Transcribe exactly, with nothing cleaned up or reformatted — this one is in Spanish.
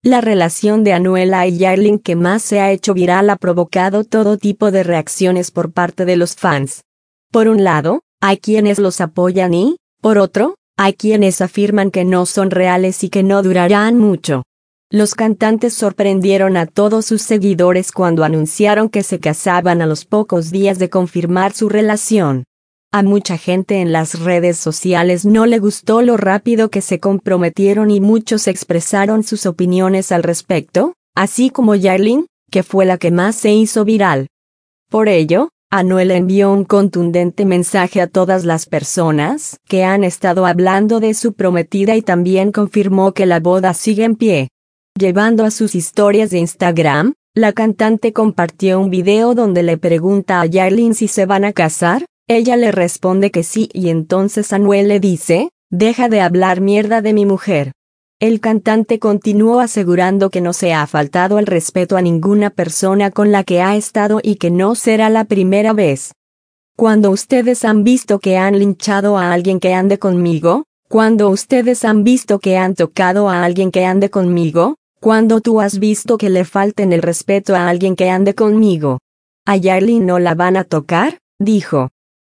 La relación de Anuela y Yarlin que más se ha hecho viral ha provocado todo tipo de reacciones por parte de los fans. Por un lado, hay quienes los apoyan y, por otro, hay quienes afirman que no son reales y que no durarán mucho. Los cantantes sorprendieron a todos sus seguidores cuando anunciaron que se casaban a los pocos días de confirmar su relación. A mucha gente en las redes sociales no le gustó lo rápido que se comprometieron y muchos expresaron sus opiniones al respecto, así como Yarlin, que fue la que más se hizo viral. Por ello, Anuel envió un contundente mensaje a todas las personas que han estado hablando de su prometida y también confirmó que la boda sigue en pie. Llevando a sus historias de Instagram, la cantante compartió un video donde le pregunta a Yarlin si se van a casar. Ella le responde que sí y entonces Anuel le dice, deja de hablar mierda de mi mujer. El cantante continuó asegurando que no se ha faltado el respeto a ninguna persona con la que ha estado y que no será la primera vez. Cuando ustedes han visto que han linchado a alguien que ande conmigo, cuando ustedes han visto que han tocado a alguien que ande conmigo, cuando tú has visto que le falten el respeto a alguien que ande conmigo. ¿A Yarlin no la van a tocar?, dijo.